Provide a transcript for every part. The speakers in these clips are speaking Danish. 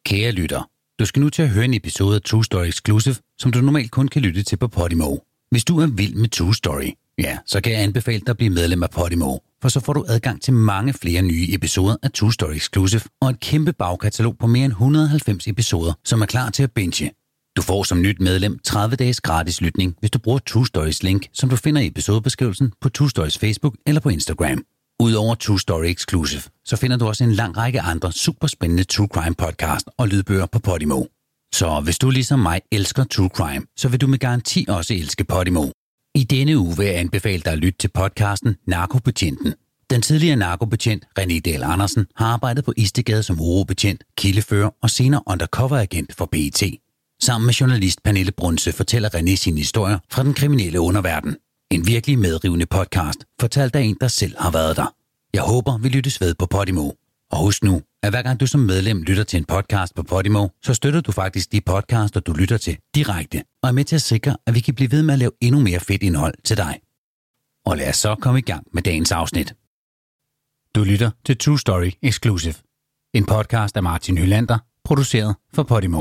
Kære lytter, du skal nu til at høre en episode af True Story Exclusive, som du normalt kun kan lytte til på Podimo. Hvis du er vild med True Story, så kan jeg anbefale dig at blive medlem af Podimo, for så får du adgang til mange flere nye episoder af True Story Exclusive og et kæmpe bagkatalog på mere end 190 episoder, som er klar til at binge. Du får som nyt medlem 30 dages gratis lytning, hvis du bruger True Stories link, som du finder i episodebeskrivelsen på True Stories Facebook eller på Instagram. Udover True Story Exclusive, så finder du også en lang række andre superspændende True Crime podcast og lydbøger på Podimo. Så hvis du ligesom mig elsker True Crime, så vil du med garanti også elske Podimo. I denne uge vil jeg anbefale dig at lytte til podcasten Narkobetjenten. Den tidligere narkobetjent René Dahl Andersen har arbejdet på Istedgade som urobetjent, kildefører og senere undercover-agent for PET. Sammen med journalist Pernille Brunse fortæller René sine historier fra den kriminelle underverden. En virkelig medrivende podcast, fortalt af en, der selv har været der. Jeg håber, vi lyttes ved på Podimo. Og husk nu, at hver gang du som medlem lytter til en podcast på Podimo, så støtter du faktisk de podcaster, du lytter til direkte, og er med til at sikre, at vi kan blive ved med at lave endnu mere fedt indhold til dig. Og lad os så komme i gang med dagens afsnit. Du lytter til True Story Exclusive, en podcast af Martin Hylander, produceret for Podimo.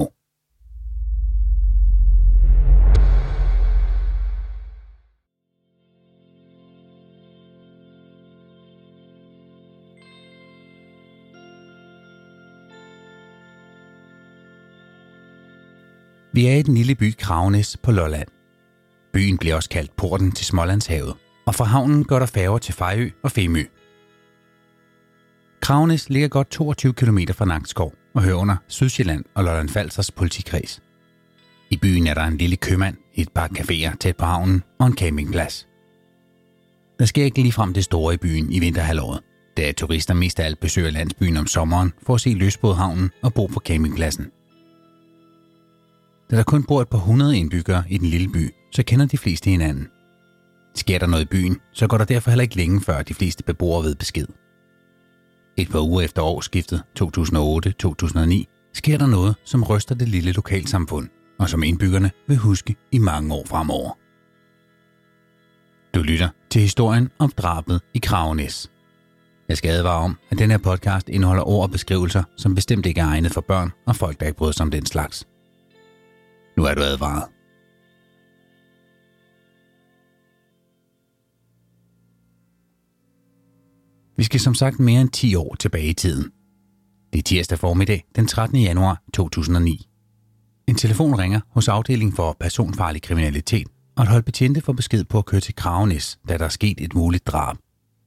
Vi er i den lille by Kragenæs på Lolland. Byen bliver også kaldt porten til Smålandshavet, og fra havnen går der færger til Fejø og Femø. Kragenæs ligger godt 22 km fra Nakskov og hører under Sydsjælland og Lolland-Falsters politikreds. I byen er der en lille købmand, et par caféer tæt på havnen og en campingplads. Der sker ikke ligefrem det store i byen i vinterhalvåret, da turister mest af alt besøger landsbyen om sommeren for at se lystbådehavnen og bo på campingpladsen. Da der kun bor et par 100 indbyggere i den lille by, så kender de fleste hinanden. Sker der noget i byen, så går der derfor heller ikke længe før de fleste beboere ved besked. Et par uger efter årsskiftet 2008-2009 sker der noget, som ryster det lille lokalsamfund, og som indbyggerne vil huske i mange år fremover. Du lytter til historien om drabet i Kragenæs. Jeg skal advare om, at den her podcast indeholder ord og beskrivelser, som bestemt ikke er egnet for børn og folk, der ikke bryder sig om den slags. Nu er du advaret. Vi skal som sagt mere end 10 år tilbage i tiden. Det er tirsdag formiddag den 13. januar 2009. En telefon ringer hos afdelingen for personfarlig kriminalitet, og et hold betjente får besked på at køre til Kragenæs, da der er sket et muligt drab.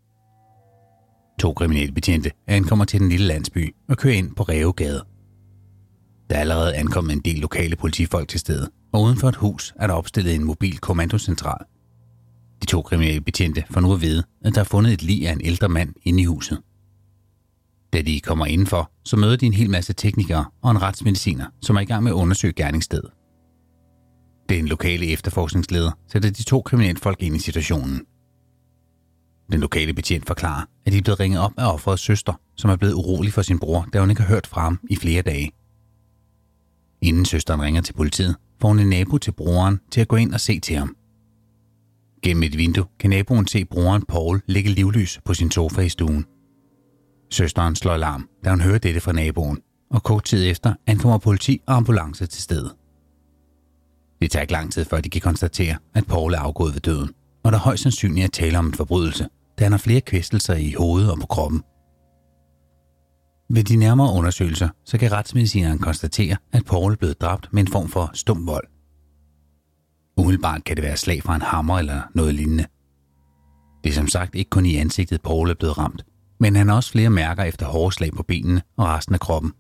2 kriminelle betjente ankommer til den lille landsby og kører ind på Rævegade. Der er allerede ankommet en del lokale politifolk til stedet, og uden for et hus er der opstillet en mobil kommandocentral. De 2 kriminelle betjente får nu at vide, at der er fundet et lig af en ældre mand inde i huset. Da de kommer indenfor, så møder de en hel masse teknikere og en retsmediciner, som er i gang med at undersøge gerningsstedet. Den lokale efterforskningsleder sætter de 2 kriminelle folk ind i situationen. Den lokale betjent forklarer, at de er blevet ringet op af offerets søster, som er blevet urolig for sin bror, da hun ikke har hørt fra ham i flere dage. Inden søsteren ringer til politiet, får hun en nabo til broren til at gå ind og se til ham. Gennem et vindue kan naboen se broren Paul ligge livløs på sin sofa i stuen. Søsteren slår alarm, da hun hører dette fra naboen, og kort tid efter ankommer politi og ambulance til stedet. Det tager ikke lang tid, før de kan konstatere, at Paul er afgået ved døden, og der højst sandsynligt er tale om en forbrydelse, da han har flere kvæstelser i hovedet og på kroppen. Ved de nærmere undersøgelser, så kan retsmedicineren konstatere, at Paul er blevet dræbt med en form for stum vold. Umiddelbart kan det være slag fra en hammer eller noget lignende. Det er som sagt ikke kun i ansigtet, Paul er blevet ramt, men han har også flere mærker efter hårde slag på benene og resten af kroppen.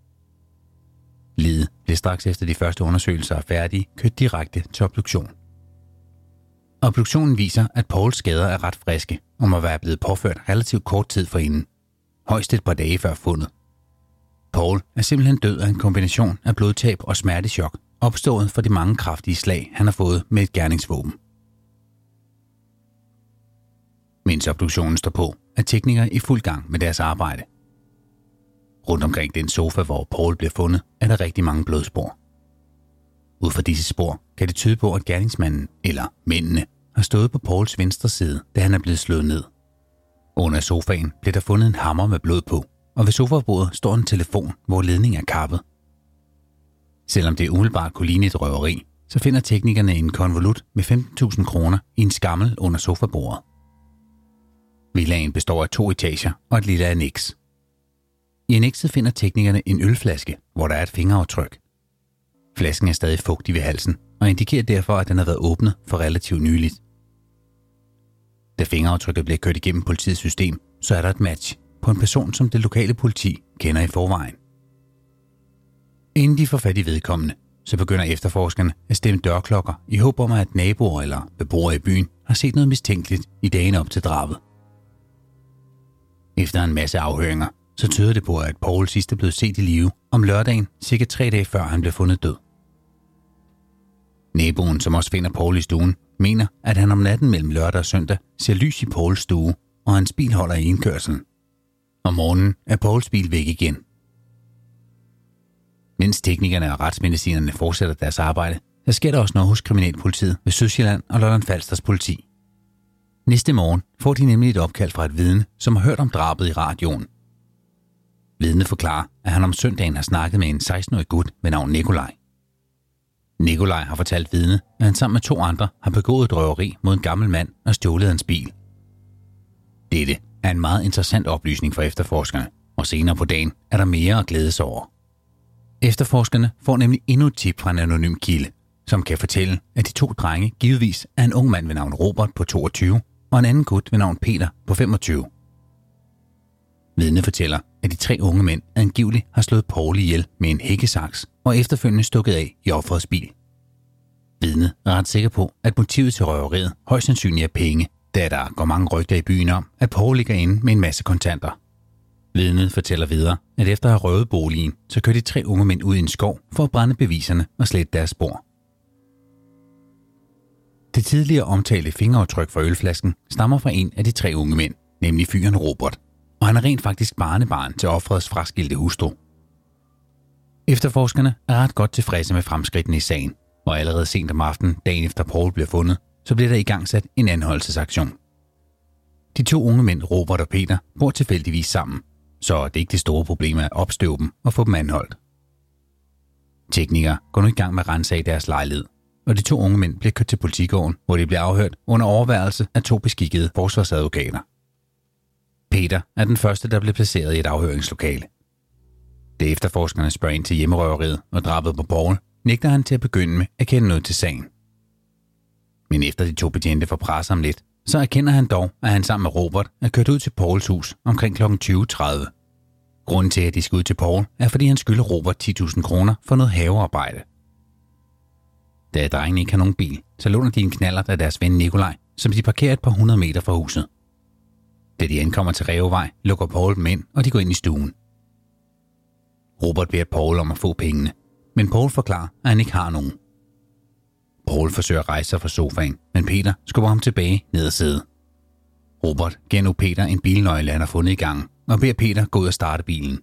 Liget blev straks efter de første undersøgelser er færdige kørt direkte til obduktion. Obduktionen viser, at Pauls skader er ret friske og må være blevet påført relativt kort tid forinden. Højst et par dage før fundet. Paul er simpelthen død af en kombination af blodtab og smertechok, opstået for de mange kraftige slag, han har fået med et gerningsvåben. Mens obduktionen står på, er teknikere i fuld gang med deres arbejde. Rundt omkring den sofa, hvor Paul bliver fundet, er der rigtig mange blodspor. Ud fra disse spor kan det tyde på, at gerningsmanden, eller mændene, har stået på Pauls venstre side, da han er blevet slået ned. Under sofaen blev der fundet en hammer med blod på, og ved sofabordet står en telefon, hvor ledningen er kappet. Selvom det umiddelbart kunne ligne et røveri, så finder teknikerne en konvolut med 15.000 kroner i en skammel under sofabordet. Villaen består af 2 etager og et lille anneks. I annekset finder teknikerne en ølflaske, hvor der er et fingeraftryk. Flasken er stadig fugtig ved halsen og indikerer derfor, at den har været åbnet for relativt nyligt. Da fingeraftrykket bliver kørt igennem politiets system, så er der et match på en person, som det lokale politi kender i forvejen. Inden de får fat i vedkommende, så begynder efterforskerne at stemme dørklokker i håb om, at naboer eller beboere i byen har set noget mistænkeligt i dagen op til drabet. Efter en masse afhøringer, så tyder det på, at Paul sidst er blevet set i live om lørdagen, cirka 3 dage før han blev fundet død. Naboen, som også finder Paul i stuen, mener, at han om natten mellem lørdag og søndag ser lys i Pauls stue, og hans bil holder i indkørselen. Om morgenen er Pauls bil væk igen. Mens teknikerne og retsmedicinerne fortsætter deres arbejde, så sker der også noget hos kriminalpolitiet ved Sydsjælland og Lolland-Falsters politi. Næste morgen får de nemlig et opkald fra et vidne, som har hørt om drabet i radioen. Vidnet forklarer, at han om søndagen har snakket med en 16-årig gut ved navn Nikolaj. Nikolaj har fortalt vidnet, at han sammen med 2 andre har begået et røveri mod en gammel mand og stjålet hans bil. Dette er en meget interessant oplysning for efterforskerne, og senere på dagen er der mere at glæde sig over. Efterforskerne får nemlig endnu et tip fra en anonym kilde, som kan fortælle, at de 2 drenge givetvis er en ung mand ved navn Robert på 22 og en anden gut ved navn Peter på 25. Vidnet fortæller, at de 3 unge mænd angiveligt har slået Paul ihjel med en hækkesaks og efterfølgende stukket af i offerets bil. Vidnet er ret sikker på, at motivet til røveriet højst sandsynligt er penge, da der går mange rygter i byen om, at Paul ligger inde med en masse kontanter. Vidnet fortæller videre, at efter at have røvet boligen, så kører de 3 unge mænd ud i en skov for at brænde beviserne og slette deres spor. Det tidligere omtalte fingeraftryk fra ølflasken stammer fra en af de 3 unge mænd, nemlig fyren Robert, og han er rent faktisk barnebarn til offerets fraskilte hustru. Efterforskerne er ret godt tilfredse med fremskridtene i sagen, og allerede sent om aftenen, dagen efter Paul bliver fundet, så bliver der igangsat en anholdelsesaktion. De 2 unge mænd, Robert og Peter, bor tilfældigvis sammen, så det er ikke det store problem at opstøve dem og få dem anholdt. Teknikere går nu i gang med at ransage deres lejlighed, og de 2 unge mænd bliver kørt til politigården, hvor de bliver afhørt under overværelse af 2 beskikkede forsvarsadvokater. Peter er den første, der bliver placeret i et afhøringslokale. Da efterforskerne spørger ind til hjemmerøveriet og drabet på Paul, nægter han til at begynde med at kende noget til sagen. Men efter de 2 betjente får presset ham lidt, så erkender han dog, at han sammen med Robert er kørt ud til Pauls hus omkring kl. 20:30. Grunden til, at de skal ud til Paul, er fordi han skylder Robert 10.000 kroner for noget havearbejde. Da drengene ikke har nogen bil, så låner de en knallert af deres ven Nikolaj, som de parkerer et par 100 meter fra huset. Da de ankommer til Rævevej, lukker Paul dem ind, og de går ind i stuen. Robert beder Paul om at få pengene, men Paul forklarer, at han ikke har nogen. Paul forsøger at rejse sig fra sofaen, men Peter skubber ham tilbage ned ad sædet. Robert giver nu Peter en bilnøgle, han har fundet i gangen, og beder Peter gå ud og starte bilen.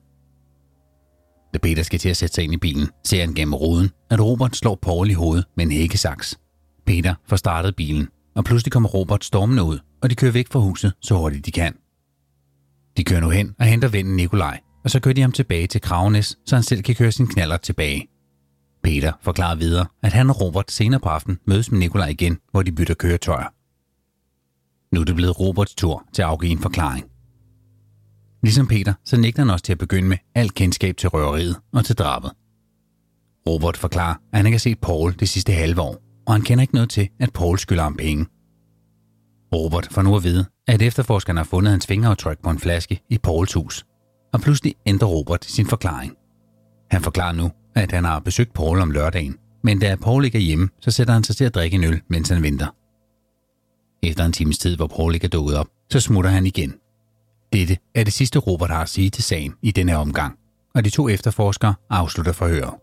Da Peter skal til at sætte sig ind i bilen, ser han gennem ruden, at Robert slår Paul i hovedet med en hækkesaks. Peter får startet bilen, og pludselig kommer Robert stormende ud, og de kører væk fra huset så hurtigt de kan. De kører nu hen og henter vennen Nikolaj, og så kører de ham tilbage til Kragenæs, så han selv kan køre sin knallert tilbage. Peter forklarer videre, at han og Robert senere på aftenen mødes med Nikolaj igen, hvor de bytter køretøjer. Nu er det blevet Roberts tur til at afgive en forklaring. Ligesom Peter, så nægter han også til at begynde med alt kendskab til røveriet og til drabet. Robert forklarer, at han ikke har set Paul det sidste halve år, og han kender ikke noget til, at Paul skylder ham penge. Robert får nu at vide, at efterforskerne har fundet hans fingeraftryk på en flaske i Pauls hus, og pludselig ændrer Robert sin forklaring. Han forklarer nu, at han har besøgt Paul om lørdagen, men da Paul ikke er hjemme, så sætter han sig til at drikke en øl, mens han venter. Efter en times tid, hvor Paul ikke er dukket op, så smutter han igen. Dette er det sidste, Robert har at sige til sagen i denne omgang, og de 2 efterforskere afslutter forhøret.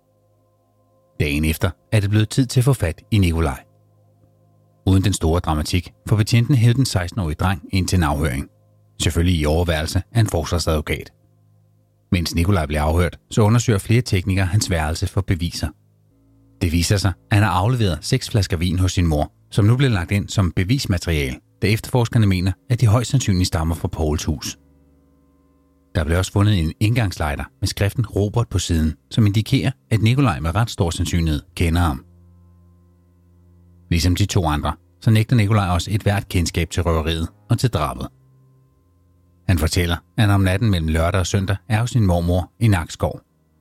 Dagen efter er det blevet tid til at få fat i Nikolaj. Uden den store dramatik får betjenten hævet den 16-årige dreng ind til en afhøring. Selvfølgelig i overværelse af en forsvarsadvokat. Mens Nikolaj bliver afhørt, så undersøger flere teknikere hans værelse for beviser. Det viser sig, at han har afleveret 6 flasker vin hos sin mor, som nu bliver lagt ind som bevismateriale, da efterforskerne mener, at de højst sandsynligt stammer fra Pauls hus. Der blev også fundet en indgangslighter med skriften Robert på siden, som indikerer, at Nikolaj med ret stor sandsynlighed kender ham. Ligesom de to andre, så nægter Nikolaj også et hvert kendskab til røveriet og til drabet. Han fortæller, at han om natten mellem lørdag og søndag er hos sin mormor i Nakskov.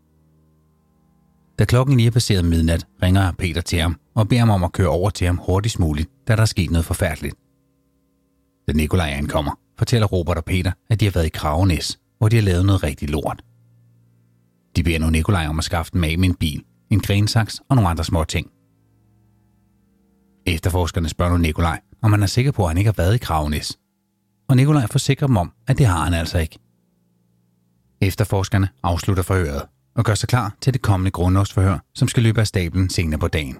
Da klokken lige er passeret midnat, ringer Peter til ham og beder ham om at køre over til ham hurtigst muligt, da der er sket noget forfærdeligt. Da Nikolaj ankommer, fortæller Robert og Peter, at de har været i Kragenæs, hvor de har lavet noget rigtig lort. De beder nu Nikolaj om at skaffe dem af med en bil, en grensaks og nogle andre små ting. Efterforskerne spørger nu Nikolaj, om han er sikker på, at han ikke har været i Kragenæs. Og Nikolaj forsikrer dem om, at det har han altså ikke. Efterforskerne afslutter forhøret og gør sig klar til det kommende grundlovsforhør, som skal løbe af stablen senere på dagen.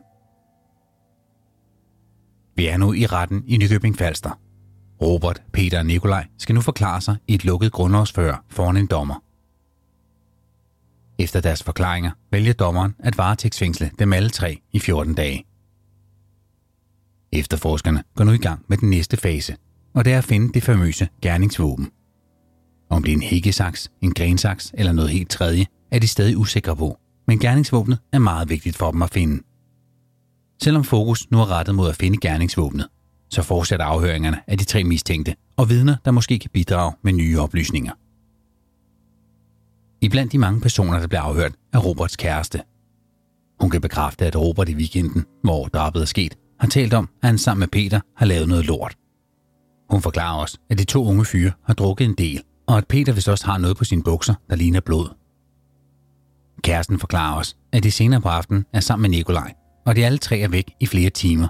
Vi er nu i retten i Nykøbing Falster. Robert, Peter og Nikolaj skal nu forklare sig i et lukket grundlovsforhør foran en dommer. Efter deres forklaringer vælger dommeren at varetægtsfængsle dem alle tre i 14 dage. Efterforskerne går nu i gang med den næste fase, og det er at finde det famøse gerningsvåben. Om det er en hækkesaks, en grensaks eller noget helt tredje, er de stadig usikre på, men gerningsvåbnet er meget vigtigt for dem at finde. Selvom fokus nu er rettet mod at finde gerningsvåbnet, så fortsætter afhøringerne af de tre mistænkte og vidner, der måske kan bidrage med nye oplysninger. Iblandt de mange personer, der bliver afhørt, er Roberts kæreste. Hun kan bekræfte, at Robert i weekenden, hvor drabet er sket, har talt om, at han sammen med Peter har lavet noget lort. Hun forklarer også, at de to unge fyre har drukket en del, og at Peter vist også har noget på sine bukser, der ligner blod. Kæresten forklarer også, at de senere på aftenen er sammen med Nikolaj, og de alle tre er væk i flere timer.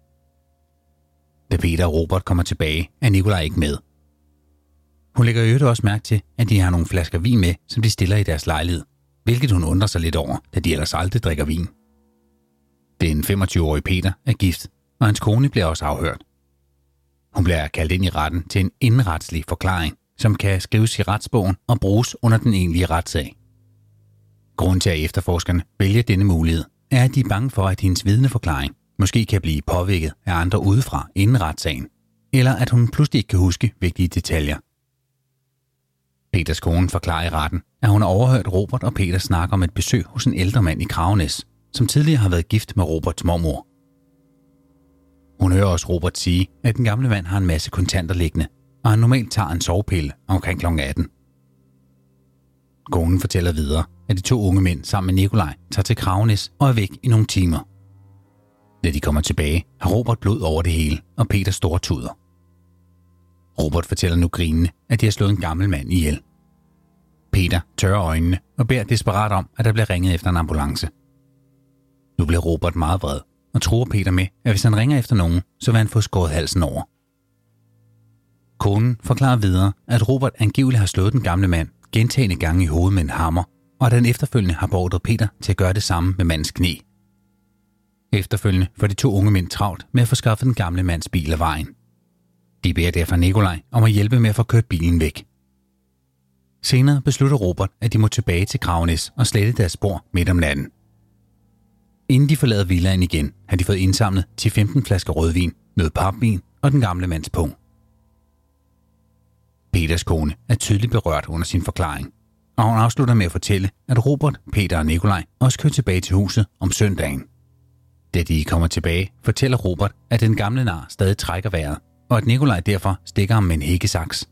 Da Peter og Robert kommer tilbage, er Nikolaj ikke med. Hun lægger i øvrigt også mærke til, at de har nogle flasker vin med, som de stiller i deres lejlighed, hvilket hun undrer sig lidt over, da de ellers aldrig drikker vin. Den 25-årige Peter er gift, og hans kone bliver også afhørt. Hun bliver kaldt ind i retten til en indenretslig forklaring, som kan skrives i retsbogen og bruges under den egentlige retssag. Grunden til, at efterforskerne vælger denne mulighed, er, at de er bange for, at hendes vidneforklaring måske kan blive påvirket af andre udefra inden retssagen, eller at hun pludselig ikke kan huske vigtige detaljer. Peters kone forklarer i retten, at hun har overhørt Robert og Peter snakke om et besøg hos en ældre mand i Kragenæs, som tidligere har været gift med Roberts mormor. Hun hører også Robert sige, at den gamle mand har en masse kontanter liggende, og han normalt tager en sovepille omkring kl. 18. Konen fortæller videre, at de to unge mænd sammen med Nikolaj tager til Kragenæs og er væk i nogle timer. Da de kommer tilbage, har Robert blod over det hele, og Peter stortuder. Robert fortæller nu grinende, at de har slået en gammel mand ihjel. Peter tørrer øjnene og beder desperat om, at der bliver ringet efter en ambulance. Nu bliver Robert meget vred og truer Peter med, at hvis han ringer efter nogen, så vil han få skåret halsen over. Konen forklarer videre, at Robert angiveligt har slået den gamle mand gentagne gange i hovedet med en hammer, og at han efterfølgende har beordret Peter til at gøre det samme med mandens knæ. Efterfølgende får de to unge mænd travlt med at få skaffet den gamle mands bil af vejen. De beder derfor Nikolaj om at hjælpe med at få kørt bilen væk. Senere beslutter Robert, at de må tilbage til Kragenæs og slette deres spor midt om natten. Inden de forlader villaen igen, har de fået indsamlet til 15 flasker rødvin, noget papvin og den gamle mands pung. Peters kone er tydeligt berørt under sin forklaring, og hun afslutter med at fortælle, at Robert, Peter og Nikolaj også kører tilbage til huset om søndagen. Da de kommer tilbage, fortæller Robert, at den gamle nar stadig trækker vejret, og at Nikolaj derfor stikker ham med en hækkesaks.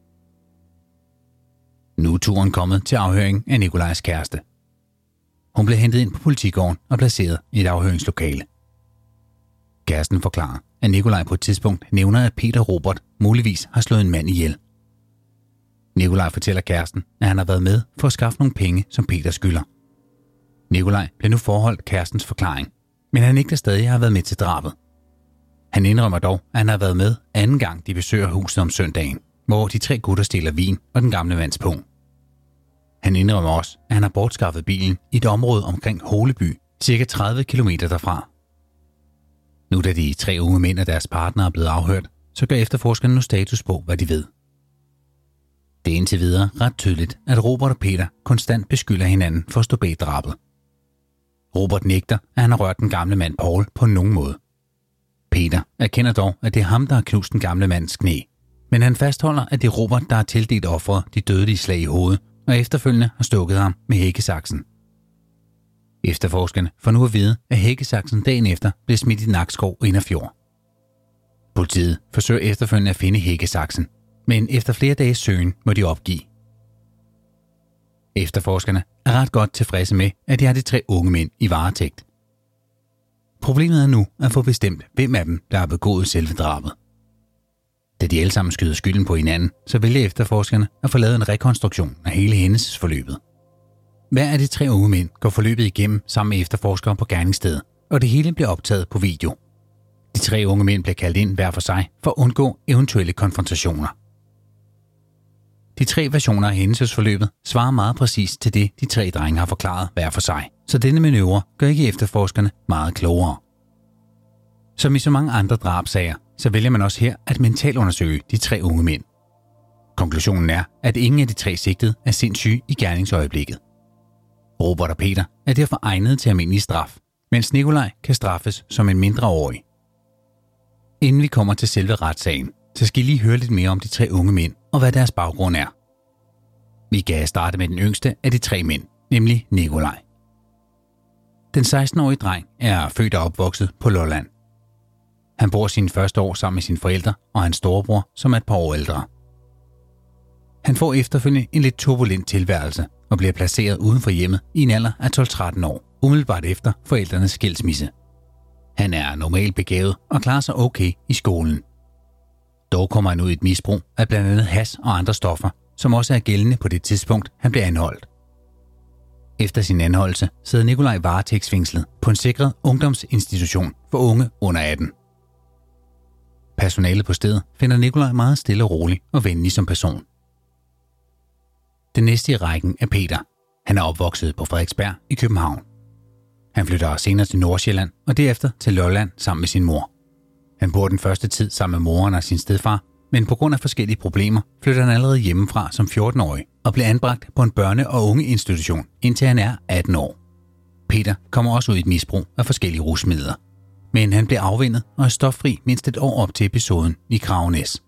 Nu er turen kommet til afhøring af Nikolajs kæreste. Hun blev hentet ind på politigården og placeret i et afhøringslokale. Kæresten forklarer, at Nikolaj på et tidspunkt nævner, at Peter og Robert muligvis har slået en mand ihjel. Nikolaj fortæller kæresten, at han har været med for at skaffe nogle penge, som Peter skylder. Nikolaj bliver nu forholdt kærestens forklaring, men han nægter stadig har været med til drabet. Han indrømmer dog, at han har været med anden gang de besøger huset om søndagen, hvor de tre gutter stjæler vin og den gamle mands pung. Han indrømmer også, at han har bortskaffet bilen i et område omkring Holeby, cirka 30 km derfra. Nu da de tre unge mænd og deres partner er blevet afhørt, så gør efterforskerne nu status på, hvad de ved. Det er indtil videre ret tydeligt, at Robert og Peter konstant beskylder hinanden for at stå bag drabet. Robert nægter, at han har rørt den gamle mand Paul på nogen måde. Peter erkender dog, at det er ham, der har knust den gamle mands knæ, Men han fastholder, at det er Robert, der har tildelt offeret de dødelige slag i hovedet, og efterfølgende har stukket ham med hækkesaksen. Efterforskerne får nu at vide, at hækkesaksen dagen efter blev smidt i Nakskov Inderfjord. Politiet forsøger efterfølgende at finde hækkesaksen, men efter flere dages søgen må de opgive. Efterforskerne er ret godt tilfredse med, at de har de 3 unge mænd i varetægt. Problemet er nu at få bestemt, hvem af dem, der har begået selve drabet. Da de alle sammen skyder skylden på hinanden, så vælger efterforskerne at få lavet en rekonstruktion af hele hændelsesforløbet. Hver af de 3 unge mænd går forløbet igennem sammen med efterforskere på gerningsstedet, og det hele bliver optaget på video. De 3 unge mænd bliver kaldt ind hver for sig for at undgå eventuelle konfrontationer. De 3 versioner af hændelsesforløbet svarer meget præcist til det, de 3 drenge har forklaret hver for sig, så denne manøvre gør ikke efterforskerne meget klogere. Som i så mange andre drabsager, så vælger man også her at mentalundersøge de 3 unge mænd. Konklusionen er, at ingen af de 3 sigtede er sindssyge i gerningsøjeblikket. Robert og Peter er derfor egnet til almindelig straf, mens Nikolaj kan straffes som en mindreårig. Inden vi kommer til selve retssagen, så skal I lige høre lidt mere om de 3 unge mænd og hvad deres baggrund er. Vi kan starte med den yngste af de 3 mænd, nemlig Nikolaj. Den 16-årige dreng er født og opvokset på Lolland. Han bor sine første år sammen med sine forældre og hans storebror, som er et par år ældre. Han får efterfølgende en lidt turbulent tilværelse og bliver placeret uden for hjemmet i en alder af 12-13 år, umiddelbart efter forældrenes skilsmisse. Han er normalt begavet og klarer sig okay i skolen. Dog kommer han ud i et misbrug af blandt andet hash og andre stoffer, som også er gældende på det tidspunkt, han bliver anholdt. Efter sin anholdelse sidder Nikolaj varetægtsfængslet på en sikret ungdomsinstitution for unge under 18. Personalet på stedet finder Nikolaj meget stille og rolig og venlig som person. Den næste i rækken er Peter. Han er opvokset på Frederiksberg i København. Han flytter senere til Nordsjælland og derefter til Lolland sammen med sin mor. Han bor den første tid sammen med moren og sin stedfar, men på grund af forskellige problemer flytter han allerede hjemmefra som 14-årig og bliver anbragt på en børne- og ungeinstitution, indtil han er 18 år. Peter kommer også ud i et misbrug af forskellige rusmidler, men han bliver afvænnet og er stoffri mindst et år op til episoden i Kragenæs.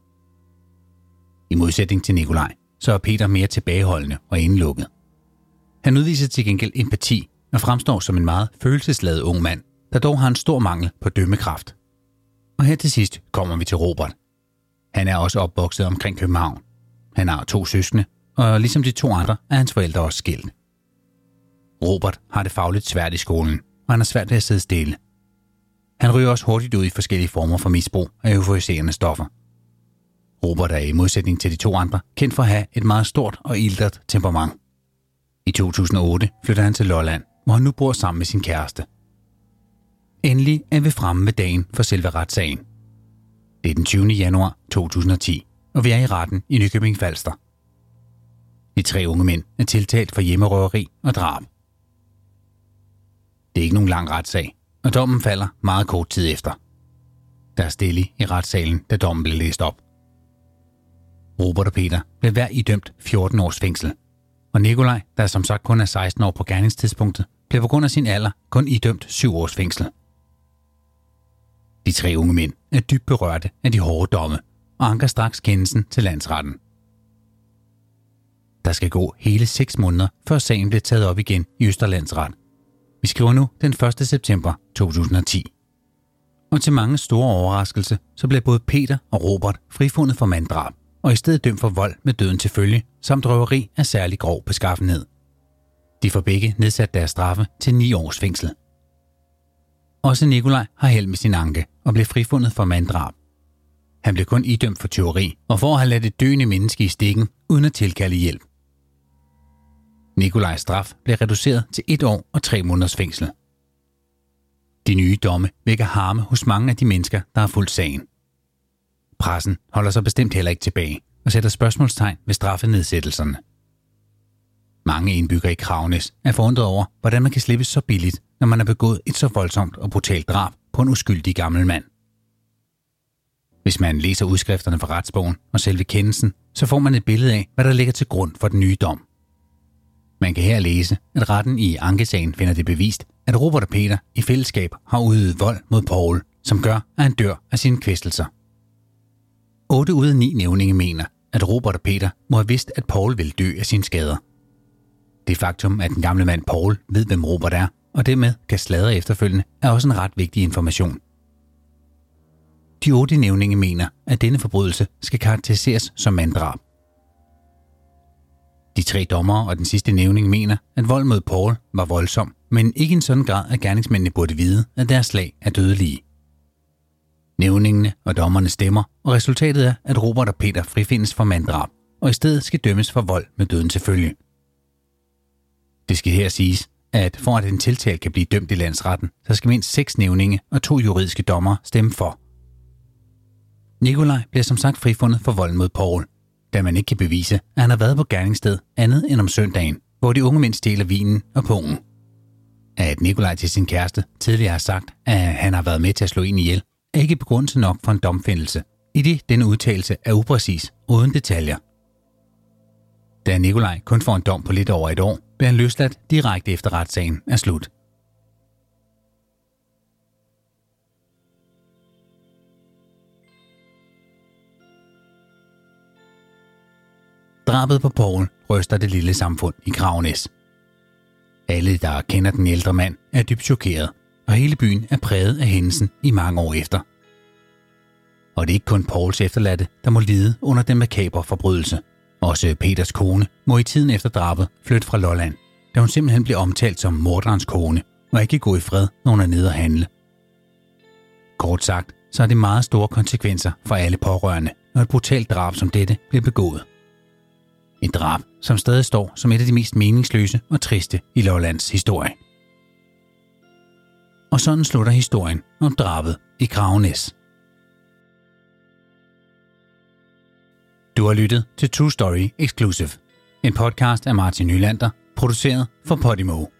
I modsætning til Nikolaj, så er Peter mere tilbageholdende og indelukket. Han udviser til gengæld empati og fremstår som en meget følelsesladet ung mand, der dog har en stor mangel på dømmekraft. Og her til sidst kommer vi til Robert. Han er også opvokset omkring København. Han har 2 søskende, og ligesom de 2 andre er hans forældre også skilt. Robert har det fagligt svært i skolen, og han har svært ved at sidde stille. Han ryger også hurtigt ud i forskellige former for misbrug af euforiserende stoffer. Robert er i modsætning til de 2 andre kendt for at have et meget stort og iltert temperament. I 2008 flytter han til Lolland, hvor han nu bor sammen med sin kæreste. Endelig er vi fremme ved dagen for selve retssagen. Det er den 20. januar 2010, og vi er i retten i Nykøbing Falster. De 3 unge mænd er tiltalt for hjemmerøveri og drab. Det er ikke nogen lang retssag, og dommen falder meget kort tid efter. Der er stille i retssalen, da dommen blev læst op. Robert og Peter blev hver idømt 14 års fængsel, og Nikolaj, der som sagt kun er 16 år på gerningstidspunktet, blev på grund af sin alder kun idømt 7 års fængsel. De 3 unge mænd er dybt berørte af de hårde domme og anker straks kendelsen til landsretten. Der skal gå hele 6 måneder, før sagen bliver taget op igen i Østerlandsret. Vi skriver nu den 1. september 2010. Og til mange store overraskelse, så blev både Peter og Robert frifundet for manddrab, og i stedet dømt for vold med døden til følge, samt røveri af særlig grov beskaffenhed. De får begge nedsat deres straffe til 9 års fængsel. Også Nikolaj har held med sin anke og blev frifundet for manddrab. Han blev kun idømt for tyveri og for at have ladt et døende menneske i stikken uden at tilkalde hjælp. Nikolajs straf blev reduceret til 1 år og 3 måneders fængsel. De nye domme vækker harme hos mange af de mennesker, der har fulgt sagen. Pressen holder sig bestemt heller ikke tilbage og sætter spørgsmålstegn ved straffenedsættelserne. Mange indbyggere i Kragenæs er forundret over, hvordan man kan slippe så billigt, når man har begået et så voldsomt og brutalt drab på en uskyldig gammel mand. Hvis man læser udskrifterne fra retsbogen og selve kendelsen, så får man et billede af, hvad der ligger til grund for den nye dom. Man kan her læse, at retten i ankesagen finder det bevist, at Robert og Peter i fællesskab har udøvet vold mod Paul, som gør, at han dør af sine kvæstelser. 8 ud af 9 nævninge mener, at Robert og Peter må have vidst, at Paul ville dø af sine skader. Det faktum, at den gamle mand Paul ved, hvem Robert er, og dermed kan sladre efterfølgende, er også en ret vigtig information. De 8 nævninge mener, at denne forbrydelse skal karakteriseres som manddrab. De 3 dommere og den sidste nævning mener, at vold mod Paul var voldsom, men ikke i en sådan grad, at gerningsmændene burde vide, at deres slag er dødelige. Nævningene og dommerne stemmer, og resultatet er, at Robert og Peter frifindes for manddrab, og i stedet skal dømmes for vold med døden til følge. Det skal her siges, at for at en tiltalt kan blive dømt i landsretten, så skal mindst 6 nævninge og 2 juridiske dommere stemme for. Nikolaj bliver som sagt frifundet for volden mod Paul, da man ikke kan bevise, at han har været på gerningssted andet end om søndagen, hvor de unge mænd stjæler vinen og pungen. At Nikolaj til sin kæreste tidligere har sagt, at han har været med til at slå en ihjel, er ikke begrundelse nok for en domfældelse, idet denne udtalelse er upræcis uden detaljer. Da Nikolaj kun får en dom på lidt over 1 år, bliver han løsladt direkte efter retssagen er slut. Drabet på Paul ryster det lille samfund i Kragenæs. Alle, der kender den ældre mand, er dybt chokeret, og hele byen er præget af hændelsen i mange år efter. Og det er ikke kun Pauls efterladte, der må lide under den makabre forbrydelse. Også Peters kone må i tiden efter drabet flytte fra Lolland, da hun simpelthen bliver omtalt som morderens kone, og ikke gå i fred, når hun er nede og handle. Kort sagt, så er det meget store konsekvenser for alle pårørende, når et brutalt drab som dette bliver begået. Et drab, som stadig står som et af de mest meningsløse og triste i Lollands historie. Og sådan slutter historien om drabet i Kragenæs. Du har lyttet til True Story Exclusive, en podcast af Martin Nylander, produceret for Podimo.